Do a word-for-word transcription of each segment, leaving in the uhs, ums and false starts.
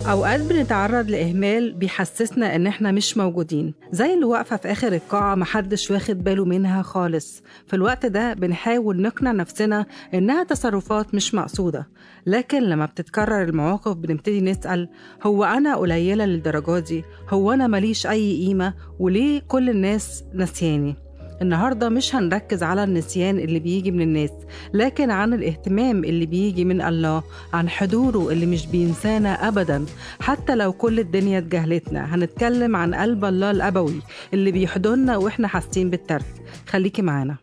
أوقات بنتعرض لإهمال بيحسسنا إن إحنا مش موجودين، زي اللي واقفة في آخر القاعة محدش واخد باله منها خالص. في الوقت ده بنحاول نقنع نفسنا إنها تصرفات مش مقصودة، لكن لما بتتكرر المواقف بنبتدي نسأل: هو أنا قليلة للدرجة دي؟ هو أنا ماليش أي قيمة؟ وليه كل الناس نسياني؟ النهاردة مش هنركز على النسيان اللي بيجي من الناس، لكن عن الاهتمام اللي بيجي من الله، عن حضوره اللي مش بينسانا أبدا حتى لو كل الدنيا اتجاهلتنا. هنتكلم عن قلب الله الأبوي اللي بيحضننا وإحنا حاسين بالترك. خليكي معانا.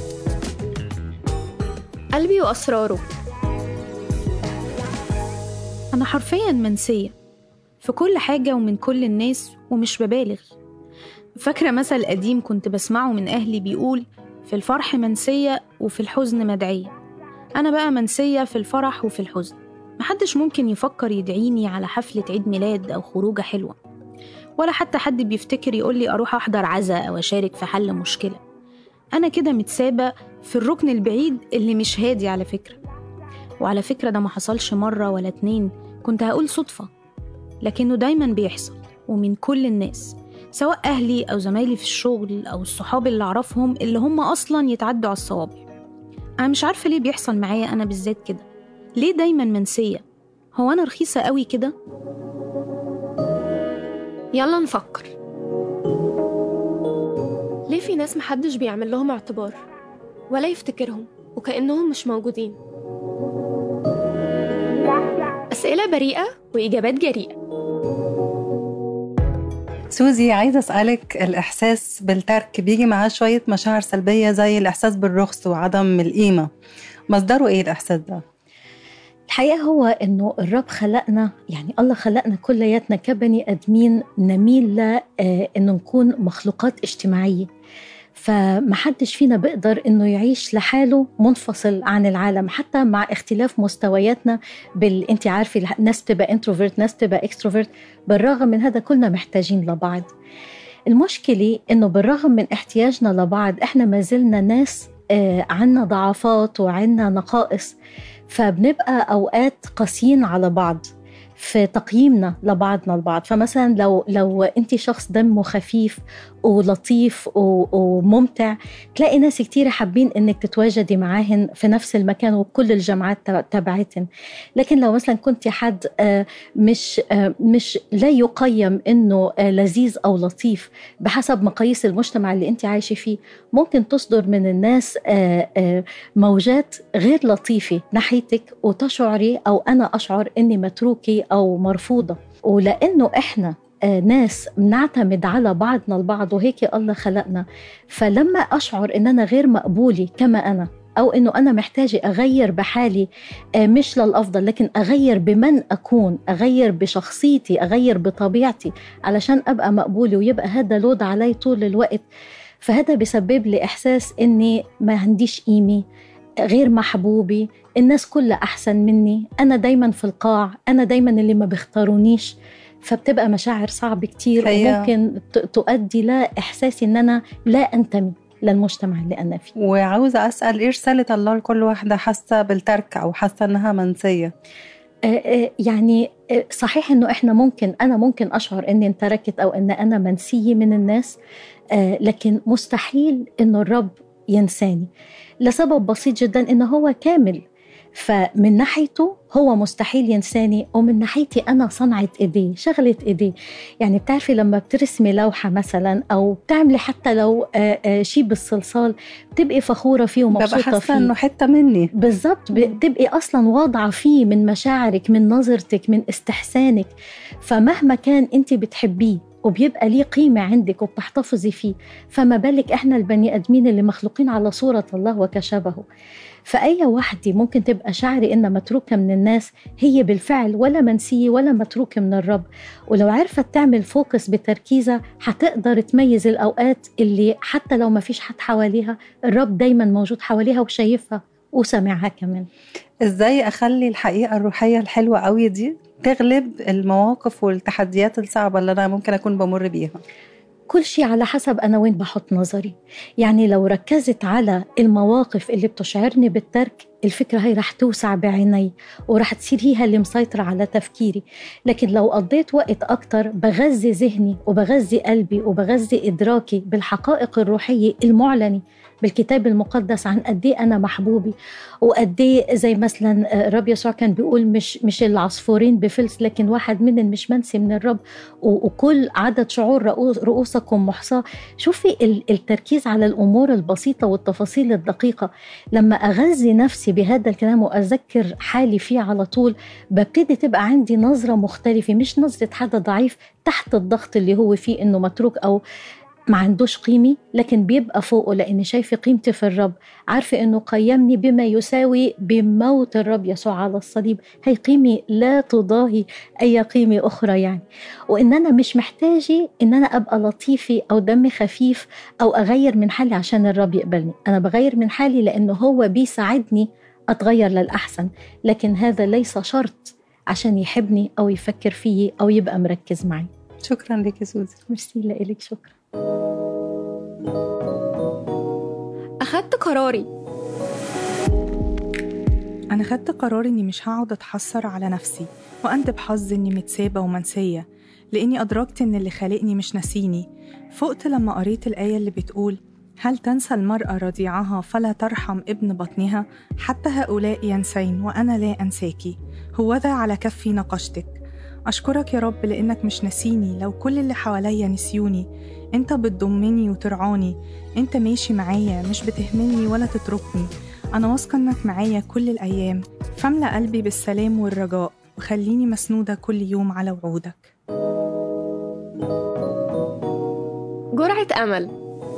قلبي وأسراره. أنا حرفياً منسية في كل حاجة ومن كل الناس، ومش ببالغ. فاكرة مثل قديم كنت بسمعه من أهلي بيقول: في الفرح منسية وفي الحزن مدعية. أنا بقى منسية في الفرح وفي الحزن. محدش ممكن يفكر يدعيني على حفلة عيد ميلاد أو خروجة حلوة، ولا حتى حد بيفتكر يقولي أروح أحضر عزا أو أشارك في حل مشكلة. أنا كده متسابة في الركن البعيد اللي مش هادي على فكرة. وعلى فكرة ده ما حصلش مرة ولا اتنين، كنت هقول صدفة، لكنه دايما بيحصل ومن كل الناس، سواء أهلي أو زمايلي في الشغل أو الصحاب اللي أعرفهم اللي هم أصلاً يتعدوا على الصوابع. أنا مش عارفة ليه بيحصل معايا أنا بالذات كده. ليه دايماً منسية؟ هو أنا رخيصة قوي كده؟ يلا نفكر. ليه في ناس محدش بيعمل لهم اعتبار ولا يفتكرهم وكأنهم مش موجودين؟ أسئلة بريئة وإجابات جريئة. سوزي، عايزة أسألك، الإحساس بالترك بيجي معاه شوية مشاعر سلبية زي الإحساس بالرخص وعدم القيمة. مصدره إيه الإحساس ده؟ الحقيقة هو إنه الرب خلقنا، يعني الله خلقنا كلياتنا كبني أدمين نميل ل إنه نكون مخلوقات اجتماعية، فمحدش فينا بيقدر إنه يعيش لحاله منفصل عن العالم، حتى مع اختلاف مستوياتنا. بال أنت عارفة، ناس تبقى انتروفيرت، ناس تبقى اكستروفيرت. بالرغم من هذا كلنا محتاجين لبعض. المشكلة إنه بالرغم من احتياجنا لبعض إحنا ما زلنا ناس آه عنا ضعفات وعنا نقائص، فبنبقى أوقات قاسيين على بعض في تقييمنا لبعضنا البعض. فمثلا لو لو انت شخص دمه خفيف ولطيف وممتع، تلاقي ناس كتير حابين انك تتواجدي معاهن في نفس المكان وكل الجامعات تبعتن. لكن لو مثلا كنت حد مش مش لا يقيم انه لذيذ او لطيف بحسب مقاييس المجتمع اللي انت عايشه فيه، ممكن تصدر من الناس موجات غير لطيفة ناحيتك، وتشعري او انا اشعر اني متروكي أو مرفوضة. ولأنه إحنا ناس بنعتمد على بعضنا البعض وهيك الله خلقنا، فلما أشعر إن أنا غير مقبولي كما أنا، أو إنه أنا محتاجة أغير بحالي مش للأفضل لكن أغير بمن أكون، أغير بشخصيتي، أغير بطبيعتي علشان أبقى مقبولي ويبقى هذا لود علي طول الوقت، فهذا بيسبب لي إحساس إني ما عنديش قيمة، غير محبوبي، الناس كلها أحسن مني، أنا دايما في القاع، أنا دايما اللي ما بيختارونيش. فبتبقى مشاعر صعبة كتير وممكن تؤدي لإحساسي إن أنا لا أنتمي للمجتمع اللي أنا فيه. وعاوزة أسأل، إيه رسالة الله لكل واحدة حاسة بالترك أو حاسة أنها منسية؟ يعني صحيح إنه إحنا ممكن أنا ممكن أشعر إني انتركت أو إن أنا منسية من الناس، لكن مستحيل إنه الرب ينساني لسبب بسيط جدا، إنه هو كامل. فمن ناحيته هو مستحيل ينساني، ومن ناحيتي أنا صنعة إيديه، شغلة إيديه. يعني بتعرفي لما بترسمي لوحة مثلا أو بتعملي حتى لو شيء بالصلصال، بتبقي فخورة فيه ومبسوطة فيه، بحس إنه حتة مني بالضبط، بتبقي أصلا واضعة فيه من مشاعرك، من نظرتك، من استحسانك. فمهما كان أنت بتحبيه وبيبقى ليه قيمة عندك وبتحتفظي فيه، فما بالك إحنا البني أدمين اللي مخلوقين على صورة الله وكشبهه. فأي واحدة ممكن تبقى شعري إنها متروكة من الناس، هي بالفعل ولا منسية ولا متروكة من الرب. ولو عرفت تعمل فوكس بتركيزها حتقدر تميز الأوقات اللي حتى لو ما فيش حد حواليها، الرب دايما موجود حواليها وشايفها وسمعها كمان. إزاي أخلي الحقيقة الروحية الحلوة قوي دي تغلب المواقف والتحديات الصعبة اللي أنا ممكن أكون بمر بيها؟ كل شيء على حسب أنا وين بحط نظري. يعني لو ركزت على المواقف اللي بتشعرني بالترك، الفكرة هي رح توسع بعيني ورح تصير هي اللي مسيطرة على تفكيري. لكن لو قضيت وقت أكتر بغذي ذهني وبغذي قلبي وبغذي إدراكي بالحقائق الروحية المعلنة بالكتاب المقدس عن قد ايه انا محبوبي، وقد ايه زي مثلا الرب يسوع كان بيقول مش مش العصفورين بفلس لكن واحد منهم مش منسي من الرب، وكل عدد شعور رؤوسكم محصاة. شوفي التركيز على الامور البسيطه والتفاصيل الدقيقه. لما اغذي نفسي بهذا الكلام واذكر حالي فيه على طول ببتدي تبقى عندي نظره مختلفه، مش نظره حدا ضعيف تحت الضغط اللي هو فيه انه متروك او ما عندوش قيمة، لكن بيبقى فوقه لأني شايفة قيمتي في الرب، عارفة أنه قيمني بما يساوي بموت الرب يسوع على الصليب. هي قيمة لا تضاهي أي قيمة أخرى يعني. وإن أنا مش محتاجة أن أنا أبقى لطيفة أو دمي خفيف أو أغير من حالي عشان الرب يقبلني. أنا بغير من حالي لأنه هو بيساعدني أتغير للأحسن، لكن هذا ليس شرط عشان يحبني أو يفكر فيه أو يبقى مركز معي. شكرا لك يا سوزي. ميرسي لك. شكرا. أخدت قراري. أنا خدت قرار إني مش هقعد أتحسر على نفسي وأندب حظي إني متسابة ومنسية، لأني أدركت إن اللي خالقني مش نسيني. فقت لما قريت الآية اللي بتقول هل تنسى المرأة رضيعها فلا ترحم ابن بطنها، حتى هؤلاء ينسين وأنا لا أنساكي، هوذا على كفي نقشتك. أشكرك يا رب لأنك مش نسيني لو كل اللي حواليا نسيوني. أنت بتضمني وترعاني، أنت ماشي معايا مش بتهملني ولا تتركني. أنا واثقة أنك معايا كل الأيام، فاملأ قلبي بالسلام والرجاء وخليني مسنودة كل يوم على وعودك. جرعة أمل.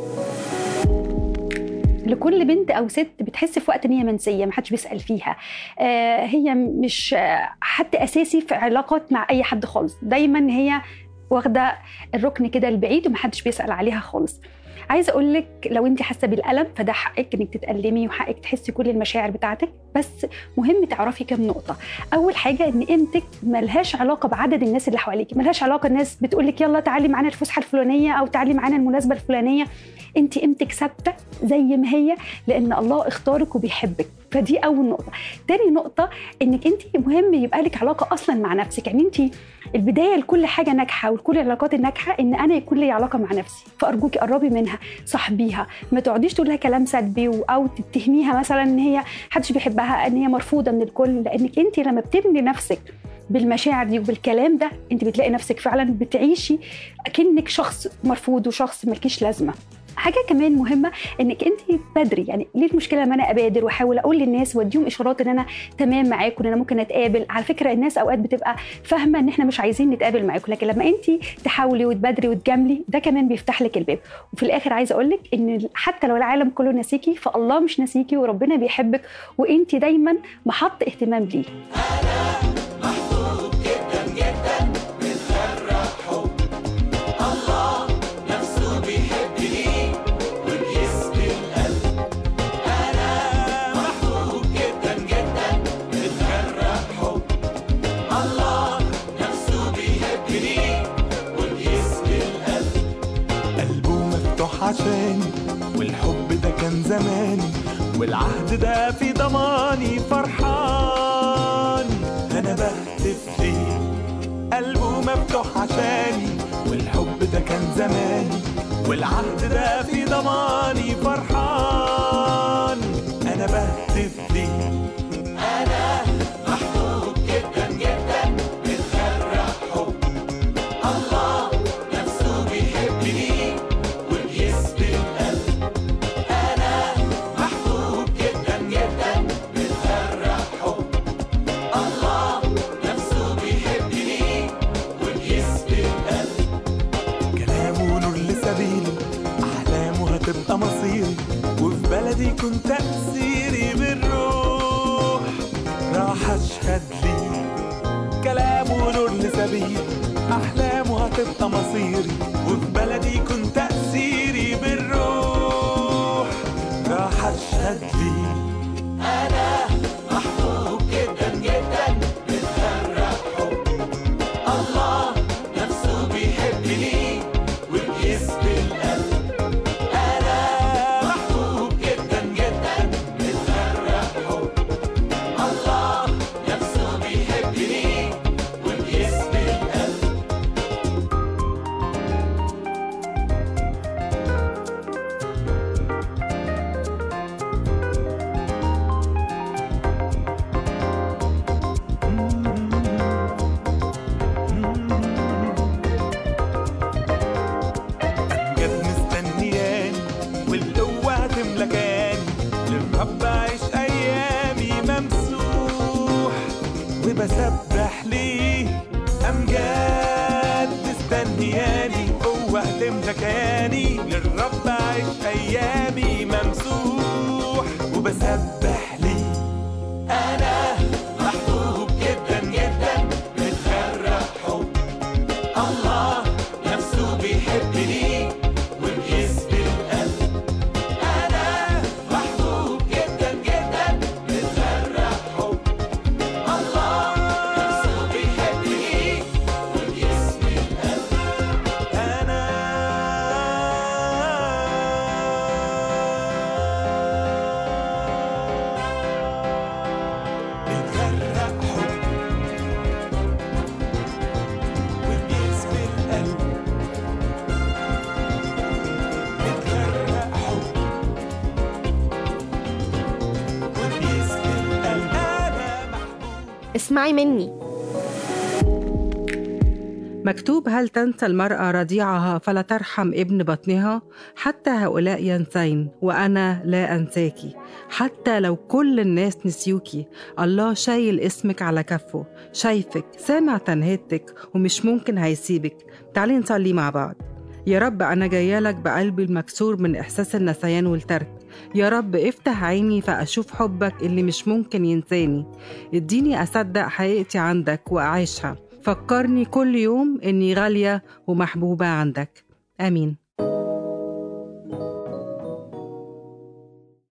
لكل بنت أو ست بتحس في وقت إن هي منسية محدش بيسأل فيها، آه هي مش حد أساسي في علاقات مع أي حد خالص، دايما هي واخدة الركن كده البعيد ومحدش بيسأل عليها خالص. عايزة أقولك لو أنت حاسة بالألم فده حقك إنك تتألمي وحقك تحسي كل المشاعر بتاعتك، بس مهم تعرفي كم نقطة. أول حاجة إن قيمتك ملهاش علاقة بعدد الناس اللي حواليكي، ملهاش علاقة الناس بتقولك يلا تعالي معانا الفسحة الفلانية أو تعالي معانا المناسبة الفلانية. أنت قيمتك ثابتة زي ما هي لأن الله اختارك وبيحبك، فدي أول نقطة. تاني نقطة إنك أنت مهم يبقى لك علاقة أصلا مع نفسك، يعني أنت البداية لكل حاجة ناجحة ولكل العلاقات الناجحة إن أنا يكون لي علاقة مع نفسي، فأرجوكي قربي منها، صاحبيها، ما تقعديش تقول لها كلام سلبي أو تتهميها مثلا إن هي محدش بيحبها، إن هي مرفوضة من الكل، لأنك أنت لما بتبني نفسك بالمشاعر دي وبالكلام ده أنت بتلاقي نفسك فعلا بتعيشي أكنك شخص مرفوض وشخص ملكيش لازمة. حاجة كمان مهمة انك انت بدري، يعني ليه المشكلة لما انا ابادر واحاول اقول للناس واديهم اشارات ان انا تمام معاكم وان انا ممكن اتقابل. على فكرة الناس اوقات بتبقى فاهمة ان احنا مش عايزين نتقابل معاكم، لكن لما انت تحاولي وتبادري وتجاملي ده كمان بيفتح لك الباب. وفي الاخر عايزة اقول لك ان حتى لو العالم كله نسيكي فالله مش نسيكي وربنا بيحبك وانت دايما محط اهتمام ليه. عشاني والحب ده كان زماني والعهد ده في ضماني فرحان. أنا بهتف ليه قلبه مفتوح عشاني والحب ده كان زماني والعهد ده في ضماني فرحان. أنا بهتف ليه أنا محبوب جدا جدا متغرق حب الله نفسه بيحبني تبقى مصيري وفي بلدي كنت تأثيري بالروح راح أشهد لي كلامه نور لسبيل أحلامه هتبقى مصيري وفي بلدي كنت تأثيري بالروح راح أشهد لي أنا محبوب جدا جدا متغرق حب الله نفسه بيحبني وبيسبي القلب. اسمعي مني. مكتوب: هل تنسى المرأة رضيعها فلا ترحم ابن بطنها؟ حتى هؤلاء ينسين وأنا لا أنساكي. حتى لو كل الناس نسيوكي، الله شايل اسمك على كفه، شايفك، سامع تنهدتك، ومش ممكن هيسيبك. تعالي نصلي مع بعض. يا رب أنا جايالك بقلبي المكسور من إحساس النسيان والترك. يا رب افتح عيني فأشوف حبك اللي مش ممكن ينساني. اديني أصدق حقيقتي عندك وأعيشها. فكرني كل يوم إني غالية ومحبوبة عندك. آمين.